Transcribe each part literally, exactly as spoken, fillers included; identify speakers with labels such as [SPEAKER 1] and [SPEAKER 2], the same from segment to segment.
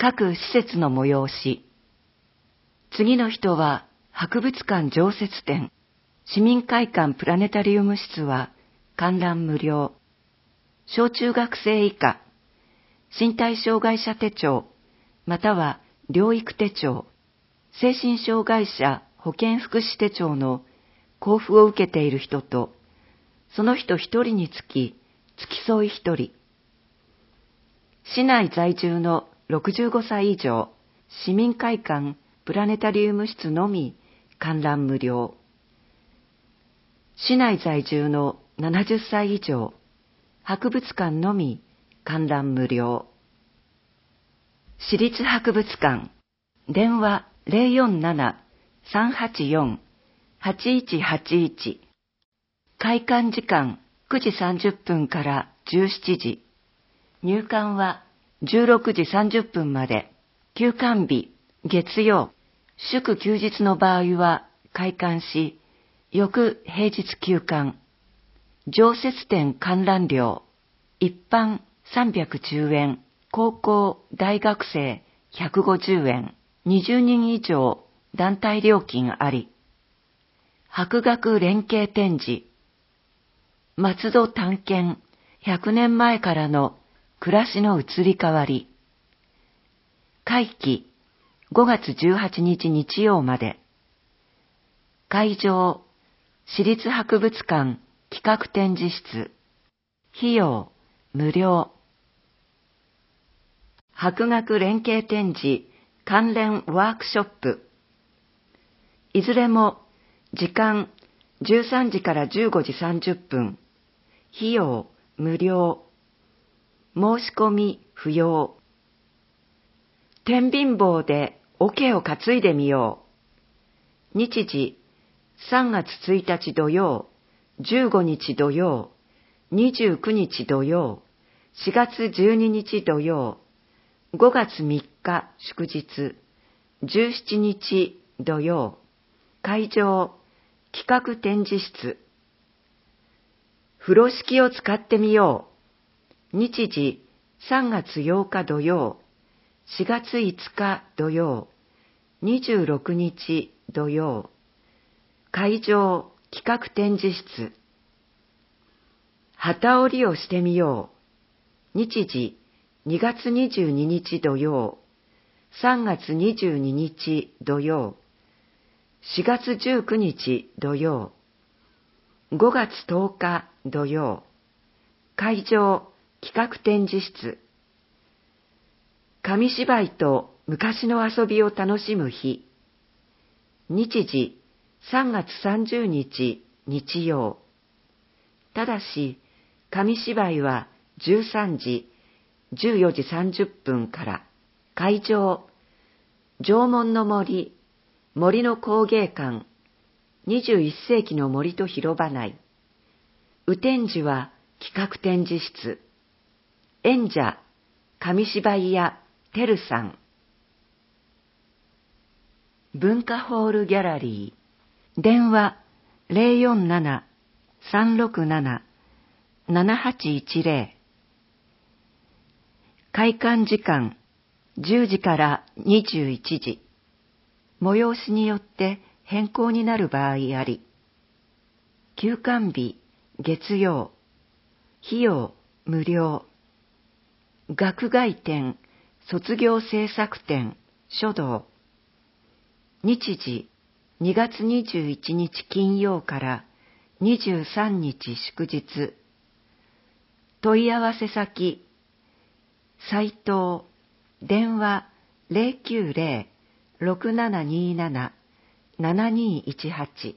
[SPEAKER 1] 各施設の催し。次の人は、博物館常設展、市民会館プラネタリウム室は観覧無料。小中学生以下、身体障害者手帳、または療育手帳、精神障害者保健福祉手帳の交付を受けている人と、その人一人につき、付き添い一人。市内在住のろくじゅうごさい以上、市民会館プラネタリウム室のみ観覧無料。市内在住のななじゅっさい以上、博物館のみ観覧無料。市立博物館、電話 ゼロよんなな さんはちよん はちいちはちいち。開館時間くじさんじゅっぷんからじゅうしちじ。入館はじゅうろくじさんじゅっぷんまで。休館日、月曜、祝休日の場合は開館し、翌平日休館。常設展観覧料、一般さんびゃくじゅうえん、高校、大学生ひゃくごじゅうえん、にじゅうにん以上団体料金あり。博学連携展示、松戸探検ひゃくねんまえからの暮らしの移り変わり。会期ごがつじゅうはちにち日曜まで。会場、市立博物館企画展示室。費用、無料。博学連携展示関連ワークショップ。いずれも時間じゅうさんじからじゅうごじさんじゅっぷん。費用、無料。申し込み不要。天秤棒で桶を担いでみよう。日時、さんがつついたち土曜、じゅうごにち土曜、にじゅうくにち土曜、しがつじゅうににち土曜、ごがつみっか祝日、じゅうしちにち土曜。会場、企画展示室。風呂敷を使ってみよう。日時、さんがつようか土曜、しがついつか土曜、にじゅうろくにち土曜。会場、企画展示室。機織りをしてみよう。日時、にがつにじゅうににち土曜、さんがつにじゅうににち土曜、しがつじゅうくにち土曜、ごがつとおか土曜。会場、企画展示室。紙芝居と昔の遊びを楽しむ日。日時、さんがつさんじゅうにち日曜。ただし、紙芝居はじゅうさんじ、じゅうよじさんじゅっぷんから。会場、縄文の森、森の工芸館、にじゅういっせいきの森と広場内。雨天時は企画展示室。演者、紙芝居屋てるさん。文化ホールギャラリー。電話 ゼロよんなな さんろくなな ななはちいちゼロ。開館時間じゅうじからにじゅういちじ。催しによって変更になる場合あり。休館日月曜。費用無料。学外展、卒業制作展、書道。日時、にがつにじゅういちにち金曜からにじゅうさんにち祝日。問い合わせ先、斉藤、電話 ゼロきゅうゼロ ろくななになな ななにいちはち。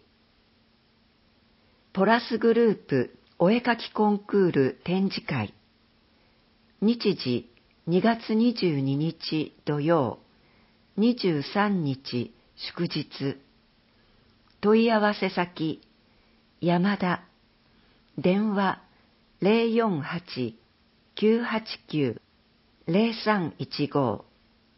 [SPEAKER 1] ポラスグループお絵かきコンクール展示会。日時、にがつにじゅうににち土曜、にじゅうさんにち祝日。問い合わせ先、山田、電話 ゼロよんはち きゅうはちきゅう ゼロさんいちご。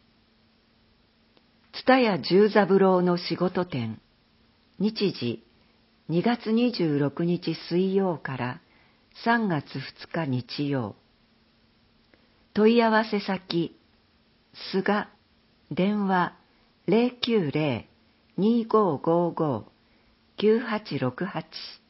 [SPEAKER 1] 蔦屋十三郎の仕事展。日時、にがつにじゅうろくにち水曜からさんがつふつか日曜。問い合わせ先、 菅、電話 ゼロきゅうゼロ にーごーごーごー きゅうはちろくはち。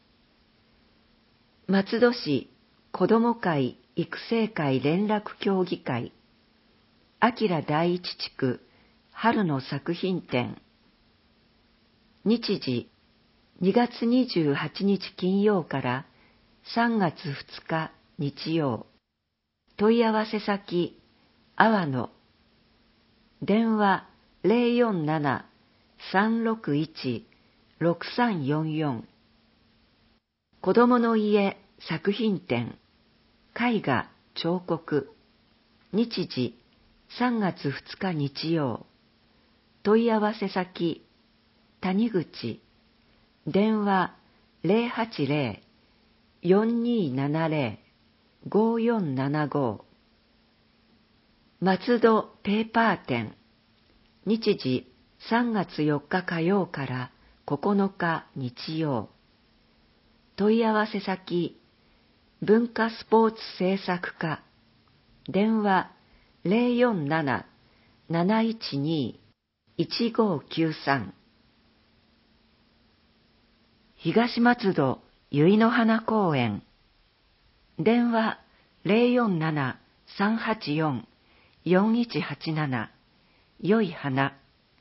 [SPEAKER 1] 松戸市子ども会育成会連絡協議会、明第一地区春の作品展。日時、にがつにじゅうはちにち金曜からさんがつふつか日曜。問い合わせ先、阿波野。電話 ゼロよんなな さんろくいち ろくさんよんよん。子供の家作品展。絵画彫刻。日時、さんがつふつか日曜。問い合わせ先、谷口。電話 ゼロはちゼロ よんにーななゼロ ごよんななご。松戸ペーパー展。日時さんがつよっか火曜からここのか日曜。問い合わせ先、文化スポーツ制作課。電話 ゼロよんなな なないちに いちごきゅうさん。東松戸由比の花公園。電話 ゼロよんなな さんはちよん よんいちはちなな。よい花。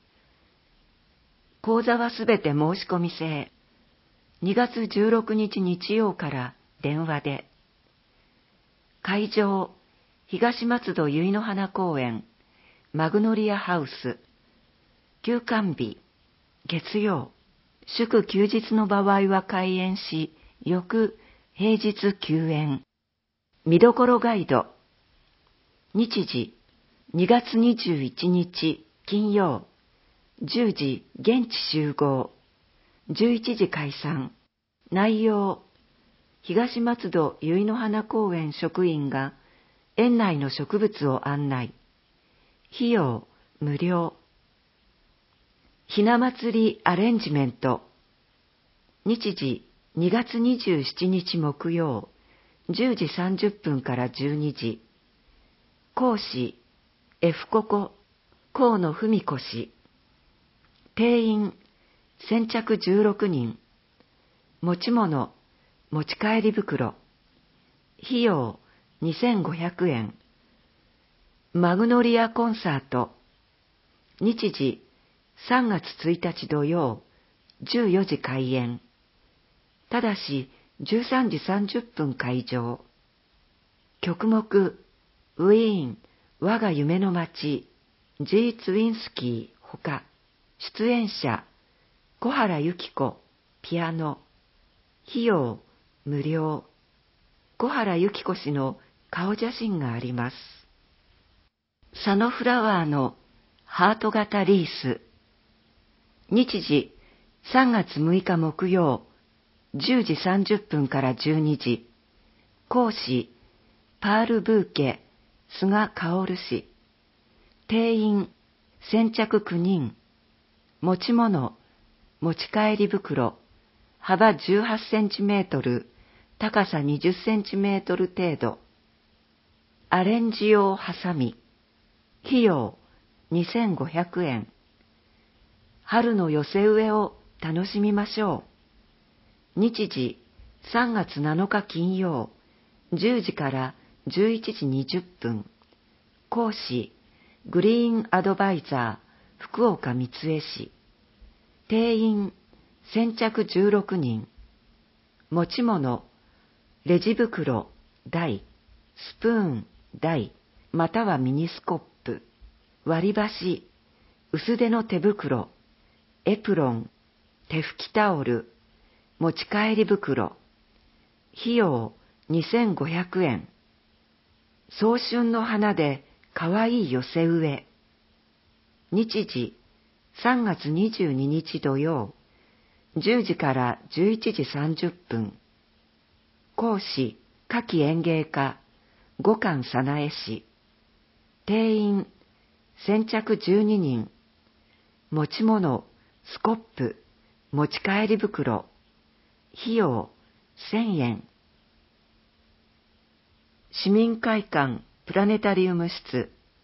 [SPEAKER 1] 講座はすべて申し込み制。にがつじゅうろくにち日曜から電話で。会場、東松戸由比の花公園、マグノリアハウス。休館日、月曜。祝休日の場合は開園し、翌平日休園。見どころガイド。日時、にがつにじゅういちにち金曜。じゅうじ現地集合。じゅういちじ解散。内容、東松戸由比の花公園職員が園内の植物を案内。費用、無料。ひな祭りアレンジメント。日時、にがつにじゅうしちにち木曜。じゅうじさんじゅっぷんからじゅうにじ。講師、F ココ、河野文子氏。定員、先着じゅうろくにん。持ち物、持ち帰り袋。費用、にせんごひゃくえん。マグノリアコンサート。日時、さんがつついたち土曜、じゅうよじ開演。ただし、じゅうさんじさんじゅっぷん会場。曲目、ウィーン、我が夢の街、ジー・ツウィンスキー、ほか。出演者、小原由紀子、ピアノ。費用、無料。小原由紀子氏の顔写真があります。サノフラワーのハート型リース。日時、さんがつむいか木曜、じゅうじさんじゅっぷんからじゅうにじ。講師、パールブーケ、菅薫氏。定員、先着きゅうにん。持ち物、持ち帰り袋。幅じゅうはちセンチメートル、高さにじゅっセンチメートル程度。アレンジ用ハサミ。費用、にせんごひゃくえん。春の寄せ植えを楽しみましょう。日時、さんがつなのか金曜、じゅうじからじゅういちじにじゅっぷん。講師、グリーンアドバイザー、福岡光恵氏。定員、先着じゅうろくにん。持ち物、レジ袋、台、スプーン、台、またはミニスコップ、割り箸、薄手の手袋、エプロン、手拭きタオル、持ち帰り袋。費用にせんごひゃくえん。早春の花でかわいい寄せ植え。日時、さんがつにじゅうににち土曜、じゅうじからじゅういちじさんじゅっぷん。講師、夏季園芸家、五感早苗氏。定員、先着じゅうににん。持ち物、スコップ、持ち帰り袋。費用、せんえん。市民会館プラネタリウム室。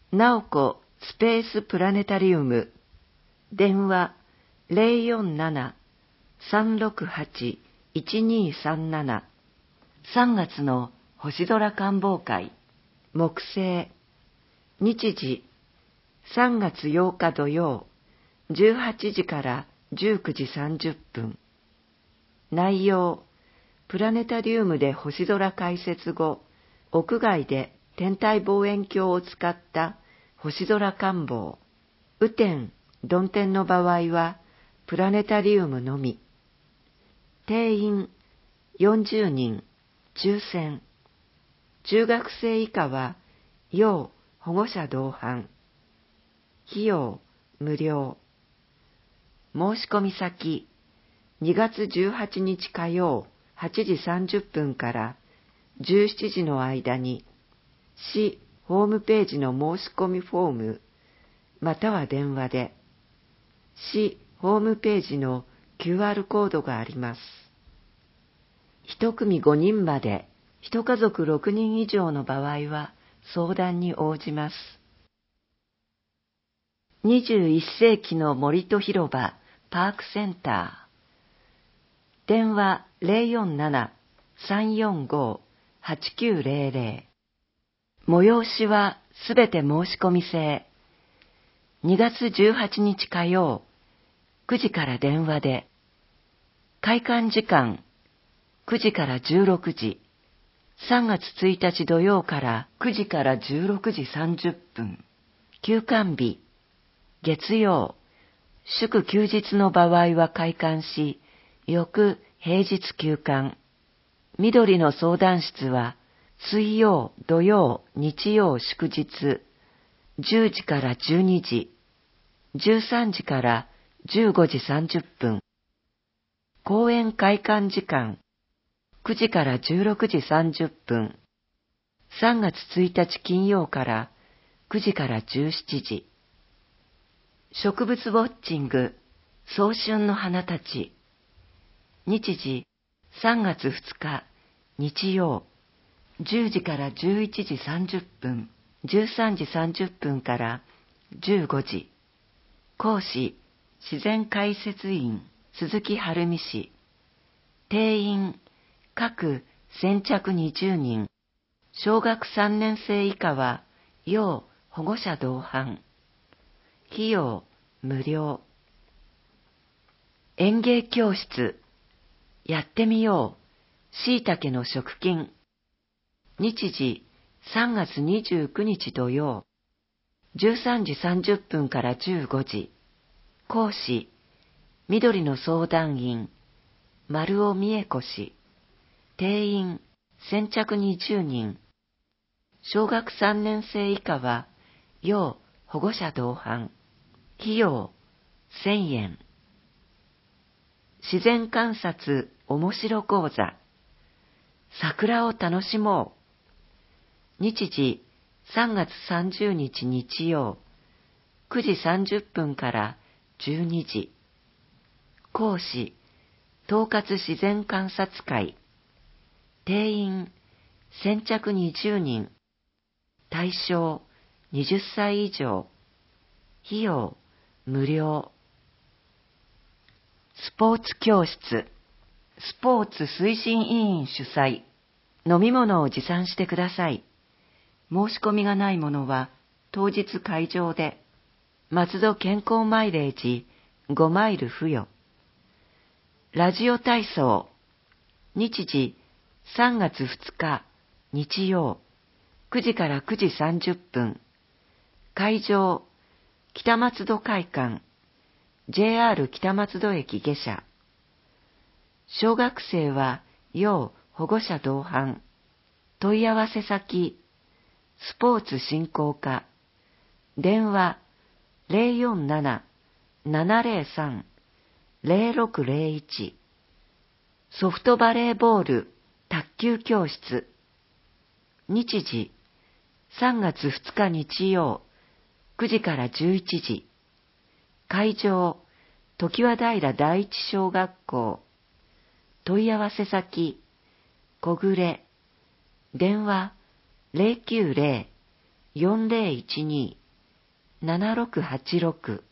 [SPEAKER 1] なおこスペースプラネタリウム、電話 ゼロよんなな さんろくはち いちにさんなな、さんがつの星空観望会、木星、日時さんがつようか土曜、じゅうはちじからじゅうくじさんじゅっぷん。内容、プラネタリウムで星空解説後、屋外で天体望遠鏡を使った星空観望。雨天、曇天の場合は、プラネタリウムのみ。定員よんじゅうにん、抽選。中学生以下は、要保護者同伴。費用無料。申し込み先、にがつじゅうはちにち火曜はちじさんじゅっぷんからじゅうしちじの間に、市ホームページの申し込みフォーム、または電話で、市ホームページの キューアール コードがあります。一組ごにんまで、一家族ろくにん以上の場合は相談に応じます。にじゅういっせいきの森と広場パークセンター。電話 ゼロよんなな さんよんご はちきゅうゼロゼロ。催しはすべて申し込み制。にがつじゅうはちにち火曜、くじから電話で。開館時間、くじからじゅうろくじ。さんがつついたち土曜からくじからじゅうろくじさんじゅっぷん。休館日、月曜、祝休日の場合は開館し、翌平日休館。緑の相談室は、水曜、土曜、日曜祝日、じゅうじからじゅうにじ、じゅうさんじからじゅうごじさんじゅっぷん。公演開館時間、くじからじゅうろくじさんじゅっぷん。さんがつついたち金曜からくじからじゅうしちじ。植物ウォッチング、早春の花たち。日時さんがつふつか、日曜、じゅうじからじゅういちじさんじゅっぷん、じゅうさんじさんじゅっぷんからじゅうごじ。講師、自然解説員、鈴木晴美氏。定員、各先着にじゅうにん。小学さんねんせい以下は、要保護者同伴。費用無料。園芸教室、やってみよう、椎茸の食菌。日時さんがつにじゅうくにち土曜、じゅうさんじさんじゅっぷんからじゅうごじ。講師、緑の相談員、丸尾美恵子氏。定員、先着にじゅうにん。小学さんねんせい以下は、要保護者同伴。費用せんえん。自然観察面白講座。桜を楽しもう。日時さんがつさんじゅうにち日曜、くじさんじゅっぷんからじゅうにじ。講師、統括自然観察会。定員、先着にじゅうにん。対象、はたち以上。費用、無料。スポーツ教室、スポーツ推進委員主催。飲み物を持参してください。申し込みがないものは、当日会場で、松戸健康マイレージごマイル付与。ラジオ体操、日時さんがつふつか、日曜、くじからくじさんじゅっぷん。会場、北松戸会館、ジェイアール 北松戸駅下車。小学生は要保護者同伴。問い合わせ先、スポーツ振興課。電話 ゼロよんなな ななゼロさん ゼロろくゼロいち。ソフトバレーボール卓球教室。日時さんがつふつか日曜、くじからじゅういちじ。会場、常盤平第一小学校。問い合わせ先、小暮。電話 ゼロきゅうゼロ よんゼロいちにななろくはちろく